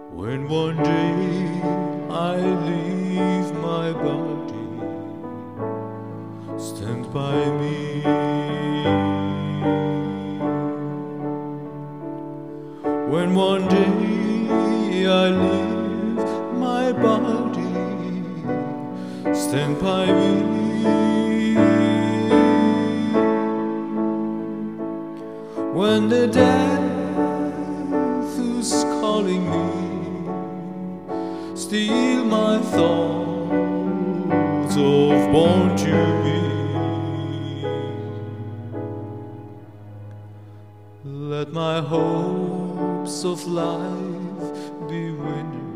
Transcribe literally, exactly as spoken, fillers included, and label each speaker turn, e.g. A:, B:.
A: When one day I leave my body, stand by me. When one day I leave my body, stand by me. When the death who's calling me steal my thoughts of born to be, let my hopes of life be winners.